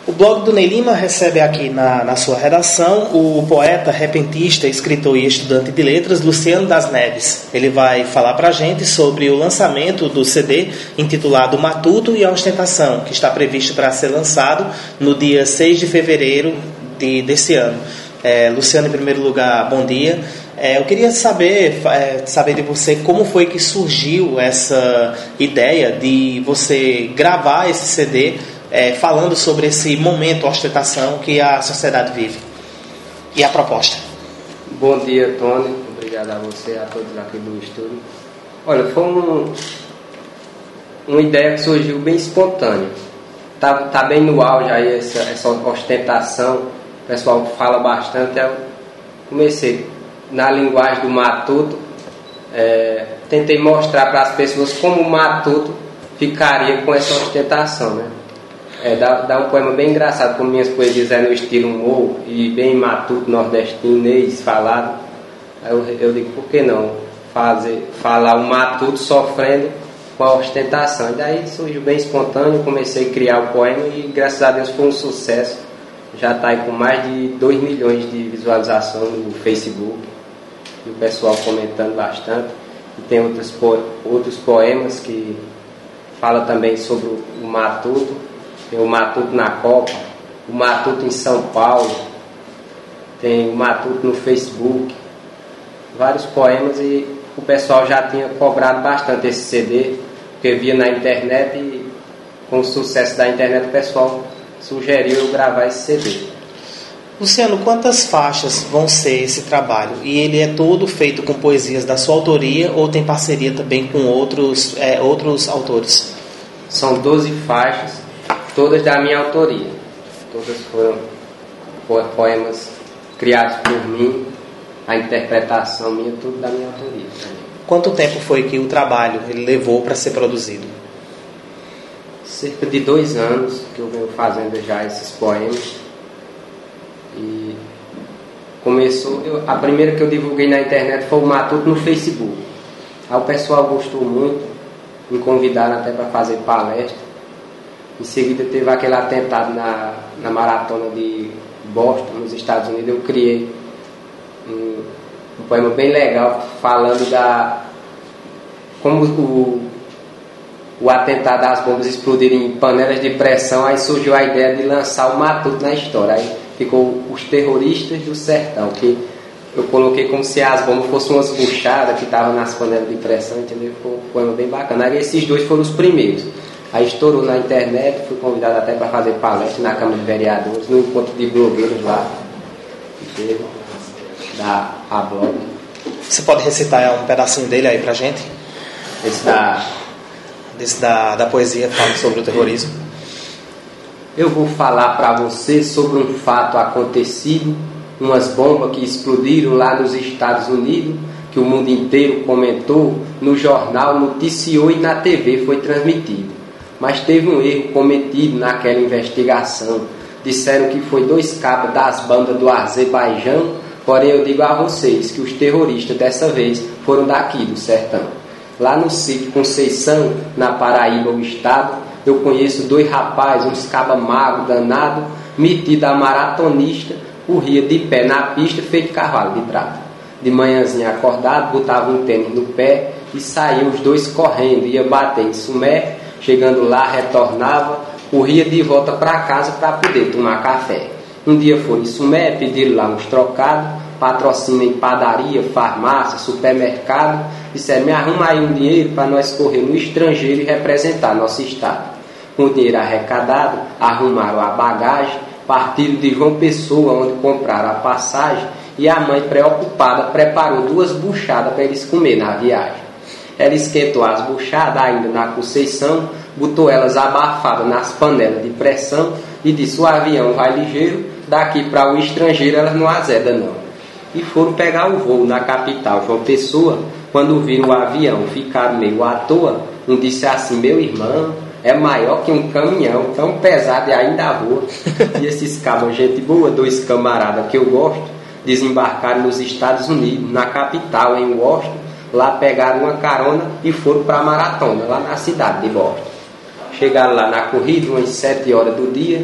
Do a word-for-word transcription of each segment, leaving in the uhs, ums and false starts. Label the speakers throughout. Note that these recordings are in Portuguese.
Speaker 1: O blog do Ney Lima recebe aqui na, na sua redação o poeta, repentista, escritor e estudante de letras Luciano das Neves. Ele vai falar para a gente sobre o lançamento do C D intitulado Matuto e a Ostentação, que está previsto para ser lançado no dia seis de fevereiro de, desse ano. É, Luciano, em primeiro lugar, bom dia. É, eu queria saber, é, saber de você como foi que surgiu essa ideia de você gravar esse C D É, falando sobre esse momento, ostentação que a sociedade vive. E a proposta.
Speaker 2: Bom dia, Tony. Obrigado a você e a todos aqui do estúdio. Olha, foi um, uma ideia que surgiu bem espontânea. Tá, tá bem no auge aí essa, essa ostentação. O pessoal fala bastante. Eu comecei na linguagem do matuto. É, tentei mostrar para as pessoas como o matuto ficaria com essa ostentação, né? É, dá, dá um poema bem engraçado, como minhas poesias é no estilo humor e bem matuto, nordestinês, falado. Aí eu, eu digo, por que não fazer, falar o matuto sofrendo com a ostentação? E daí surgiu bem espontâneo, comecei a criar o poema e graças a Deus foi um sucesso. Já está aí com mais de dois milhões de visualizações no Facebook e o pessoal comentando bastante. E tem outros, po, outros poemas que falam também sobre o matuto. Tem o Matuto na Copa, o Matuto em São Paulo, tem o Matuto no Facebook, vários poemas, e o pessoal já tinha cobrado bastante esse C D, porque via na internet e com o sucesso da internet o pessoal sugeriu eu gravar esse C D.
Speaker 1: Luciano, quantas faixas vão ser esse trabalho? E ele é todo feito com poesias da sua autoria ou tem parceria também com outros, é, outros autores?
Speaker 2: São doze faixas. Todas da minha autoria. Todas foram poemas criados por mim, a interpretação minha, tudo da minha autoria.
Speaker 1: Quanto tempo foi que o trabalho ele levou para ser produzido?
Speaker 2: Cerca de dois anos que eu venho fazendo já esses poemas. E começou, eu, a primeira que eu divulguei na internet foi o Matuto no Facebook. Aí o pessoal gostou muito, me convidaram até para fazer palestra. Em seguida teve aquele atentado na, na maratona de Boston, nos Estados Unidos. Eu criei um, um poema bem legal falando da como o, o atentado das bombas explodirem em panelas de pressão. Aí surgiu a ideia de lançar o Matuto na história. Aí ficou os terroristas do sertão, que eu coloquei como se as bombas fossem umas buchadas que estavam nas panelas de pressão, entendeu? Ficou um poema bem bacana. Aí esses dois foram os primeiros. Aí estourou na internet, fui convidado até para fazer palestra na Câmara de Vereadores, no encontro de blogueiros lá, da A Blog.
Speaker 1: Você pode recitar um pedacinho dele aí pra gente?
Speaker 2: Esse da...
Speaker 1: Desse da, da poesia falando sobre o terrorismo.
Speaker 2: Eu vou falar para você sobre um fato acontecido, umas bombas que explodiram lá nos Estados Unidos, que o mundo inteiro comentou, no jornal, noticiou e na T V foi transmitido. Mas teve um erro cometido naquela investigação. Disseram que foi dois cabos das bandas do Azerbaijão, porém eu digo a vocês que os terroristas dessa vez foram daqui do sertão. Lá no sítio Conceição, na Paraíba, o estado, eu conheço dois rapazes, uns cabas magos danados, metido a maratonista, corria de pé na pista feito cavalo de prata. De manhãzinha acordado, botava um tênis no pé e saíam os dois correndo, ia bater em Sumé. Chegando lá, retornava, corria de volta para casa para poder tomar café. Um dia foi em Sumé, pediram lá uns trocados, patrocínio em padaria, farmácia, supermercado. Disseram, me arruma aí um dinheiro para nós correr no estrangeiro e representar nosso estado. Com o dinheiro arrecadado, arrumaram a bagagem, partiram de João Pessoa, onde compraram a passagem, e a mãe, preocupada, preparou duas buchadas para eles comer na viagem. Ela esquentou as buchadas ainda na Conceição, botou elas abafadas nas panelas de pressão e disse, o avião vai ligeiro, daqui para o estrangeiro elas não azedam não. E foram pegar o voo na capital, João Pessoa. Quando viram o avião, ficaram meio à toa. Um disse assim, meu irmão, é maior que um caminhão, tão pesado e ainda voa. E esses cabos, gente boa, dois camaradas que eu gosto, desembarcaram nos Estados Unidos, na capital, em Washington. Lá pegaram uma carona e foram para a maratona, lá na cidade de Boston. Chegaram lá na corrida, umas sete horas do dia.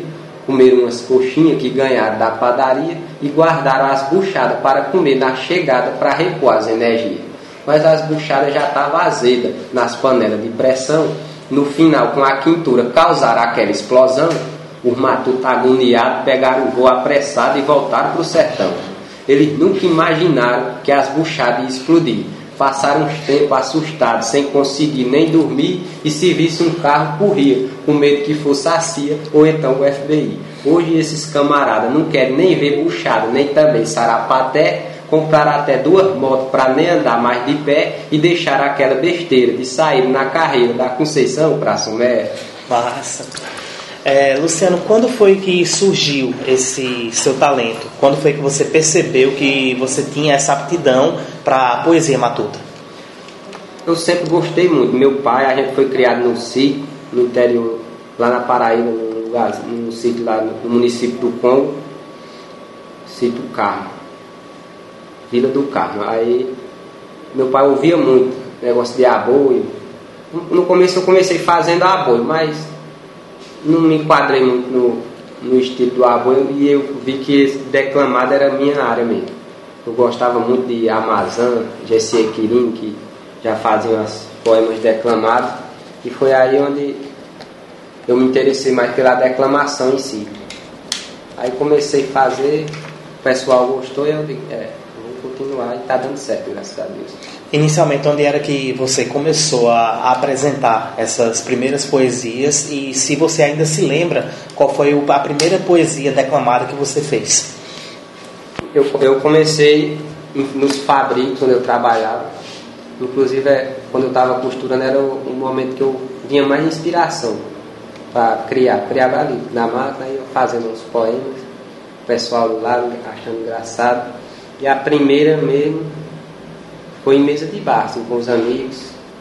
Speaker 2: comeram umas coxinhas que ganharam da padaria e guardaram as buchadas para comer na chegada para repor as energias. Mas as buchadas já estavam azedas nas panelas de pressão. No final, com a quintura, causaram aquela explosão. Os matutos agoniados pegaram o voo apressado e voltaram para o sertão. Eles nunca imaginaram que as buchadas iam explodir. Passaram uns tempos assustados, sem conseguir nem dormir, e se visse um carro, corria, com medo que fosse a C I A ou então o F B I. Hoje esses camaradas não querem nem ver buchada, nem também sarapaté, compraram até duas motos para nem andar mais de pé e deixaram aquela besteira de sair na carreira da Conceição para Sumé.
Speaker 1: Massa! É, Luciano, quando foi que surgiu esse seu talento? Quando foi que você percebeu que você tinha essa aptidão para a poesia matuta?
Speaker 2: Eu sempre gostei muito. Meu pai, a gente foi criado no sítio, no interior, lá na Paraíba, no, lugar, no sítio lá no, no município do Congo, sítio Carmo, Vila do Carmo. Aí meu pai ouvia muito negócio de aboio. No começo eu comecei fazendo aboio, mas não me enquadrei muito no, no estilo do aboio e eu vi que esse declamado era a minha área mesmo. Eu gostava muito de Amazã, Gessie Quirim, que já faziam os poemas declamados, e foi aí onde eu me interessei mais pela declamação em si. Aí comecei a fazer, o pessoal gostou e eu digo, é, vou continuar e está dando certo, graças a Deus.
Speaker 1: Inicialmente, onde era que você começou a, a apresentar essas primeiras poesias e se você ainda se lembra qual foi a primeira poesia declamada que você fez?
Speaker 2: Eu, eu comecei nos fabricos onde eu trabalhava, inclusive é, quando eu estava costurando era o, o momento que eu vinha mais inspiração para criar, criava ali na máquina, eu fazendo uns poemas, o pessoal do lado achando engraçado, e a primeira mesmo foi em mesa de bar, assim, com os amigos,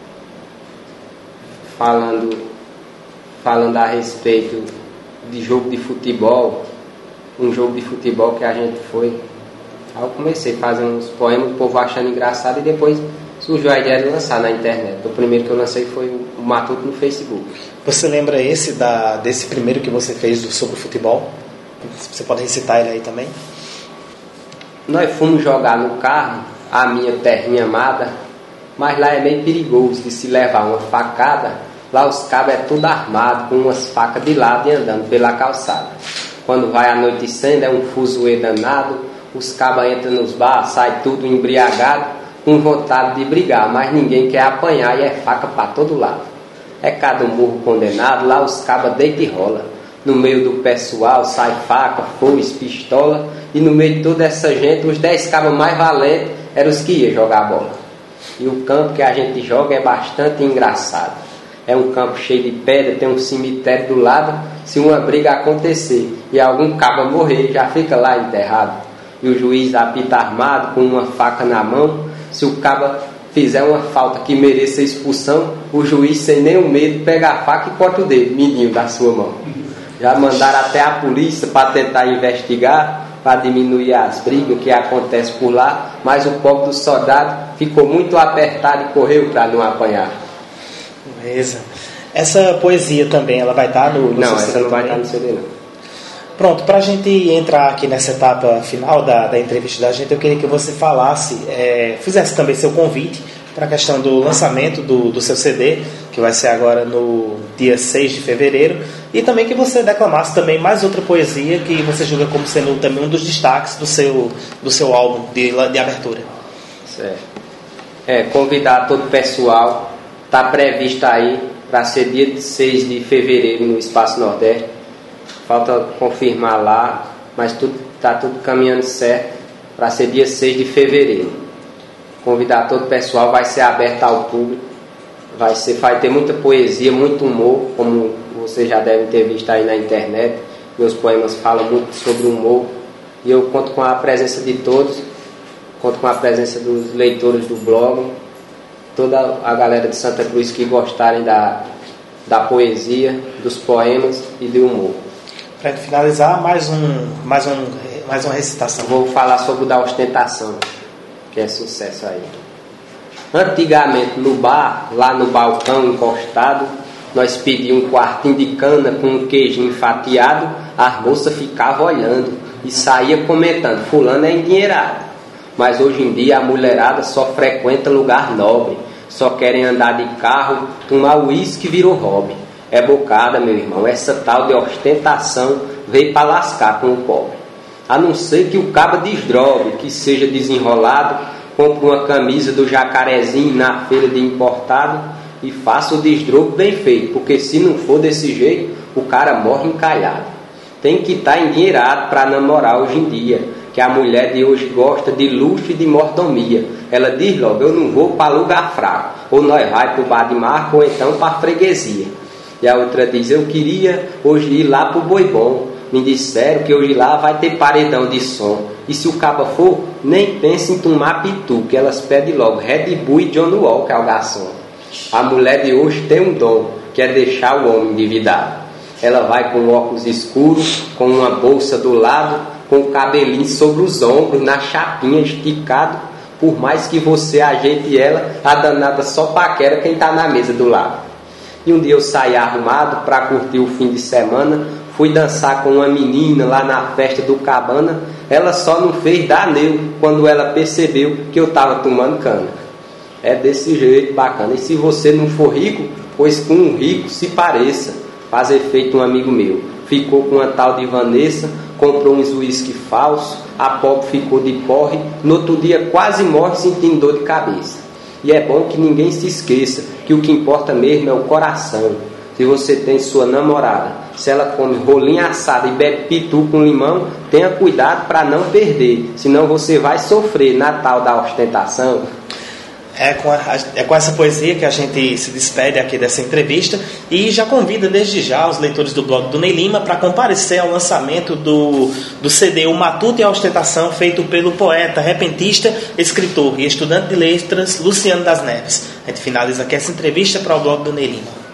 Speaker 2: falando, falando a respeito de jogo de futebol, um jogo de futebol que a gente foi. Aí eu comecei a fazer uns poemas, o povo achando engraçado, e depois surgiu a ideia de lançar na internet. O primeiro que eu lancei foi o Matuto no Facebook.
Speaker 1: Você lembra esse da, desse primeiro que você fez do, sobre o futebol? Você pode recitar ele aí também?
Speaker 2: Nós fomos jogar no carro, a minha terrinha amada, mas lá é meio perigoso de se levar uma facada. Lá os cabos é tudo armado, com umas facas de lado e andando pela calçada. Quando vai anoitecendo é um fuzuê danado, os cabos entram nos bar, sai tudo embriagado, com vontade de brigar, mas ninguém quer apanhar e é faca para todo lado. É cada murro condenado, lá os cabos deita e rola. No meio do pessoal sai faca, foice, pistola, e no meio de toda essa gente, os dez cabos mais valentes eram os que iam jogar bola. E o campo que a gente joga é bastante engraçado. É um campo cheio de pedra, tem um cemitério do lado. Se uma briga acontecer e algum cabo morrer, já fica lá enterrado. E o juiz apita armado, com uma faca na mão. Se o cabo fizer uma falta que mereça expulsão, o juiz, sem nenhum medo, pega a faca e corta o dedo mindinho da sua mão. Já mandaram até a polícia para tentar investigar, para diminuir as brigas que acontecem por lá, mas o pobre do soldado ficou muito apertado e correu para não apanhar.
Speaker 1: Beleza. Essa poesia também, ela vai estar no, no
Speaker 2: Não,
Speaker 1: C D
Speaker 2: essa não vai
Speaker 1: também?
Speaker 2: estar no C D não.
Speaker 1: Pronto, para a gente entrar aqui nessa etapa final da, da entrevista da gente, eu queria que você falasse, é, fizesse também seu convite para a questão do lançamento do, do seu C D, que vai ser agora no dia seis de fevereiro, e também que você declamasse também mais outra poesia que você julga como sendo também um dos destaques do seu, do seu álbum de, de abertura.
Speaker 2: Certo. É, convidar todo o pessoal, está previsto aí para ser dia seis de fevereiro no Espaço Nordeste. Falta confirmar lá, mas tudo está tudo caminhando certo para ser dia seis de fevereiro. Convidar todo o pessoal, vai ser aberto ao público, vai, ser, vai ter muita poesia, muito humor, como vocês já devem ter visto aí na internet. Meus poemas falam muito sobre humor e eu conto com a presença de todos, conto com a presença dos leitores do blog, toda a galera de Santa Cruz que gostarem da, da poesia, dos poemas e do humor.
Speaker 1: Para finalizar, mais, um, mais, um, mais uma recitação.
Speaker 2: Vou falar sobre o da ostentação, que é sucesso aí. Antigamente no bar, lá no balcão encostado, Nós pedíamos um quartinho de cana com um queijinho fatiado, as moças ficavam olhando e saía comentando, fulano é endinheirado. Mas hoje em dia a mulherada só frequenta lugar nobre, só querem andar de carro, tomar uísque virou hobby. É bocada, meu irmão, essa tal de ostentação veio para lascar com o pobre. A não ser que o caba desdrogue, que seja desenrolado, compre uma camisa do Jacarezinho na feira de importado e faça o desdrogo bem feito, porque se não for desse jeito, o cara morre encalhado. Tem que estar endinheirado para namorar hoje em dia, que a mulher de hoje gosta de luxo e de mordomia. Ela diz logo, eu não vou para lugar fraco, ou nós vai para o bar de marca, ou então para a freguesia. E a outra diz, eu queria hoje ir lá para o Boi Bom, me disseram que hoje lá vai ter paredão de som, e se o caba for, nem pense em tomar pitu, que elas pedem logo Red Bull e John Walker ao garçom. A mulher de hoje tem um dom, que é deixar o homem endividado. Ela vai com óculos escuros, com uma bolsa do lado, com o cabelinho sobre os ombros, na chapinha esticado. Por mais que você ajeite ela, a danada só paquera quem está na mesa do lado. E um dia eu saí arrumado para curtir o fim de semana, fui dançar com uma menina lá na festa do Cabana. Ela só não fez dar neu quando ela percebeu que eu estava tomando cana. É desse jeito, bacana. E se você não for rico, pois com um rico se pareça. Faz efeito um amigo meu. Ficou com uma tal de Vanessa, comprou uns uísque falso, a pobre ficou de porre, no outro dia quase morre sentindo dor de cabeça. E é bom que ninguém se esqueça que o que importa mesmo é o coração. Se você tem sua namorada, se ela come rolinho assado e bebe pitu com limão, tenha cuidado para não perder, senão você vai sofrer na tal da ostentação.
Speaker 1: É com, a, é com essa poesia que a gente se despede aqui dessa entrevista e já convida desde já os leitores do blog do Ney Lima para comparecer ao lançamento do, do C D O Matuto e a Ostentação, feito pelo poeta, repentista, escritor e estudante de letras Luciano das Neves. A gente finaliza aqui essa entrevista para o blog do Ney Lima.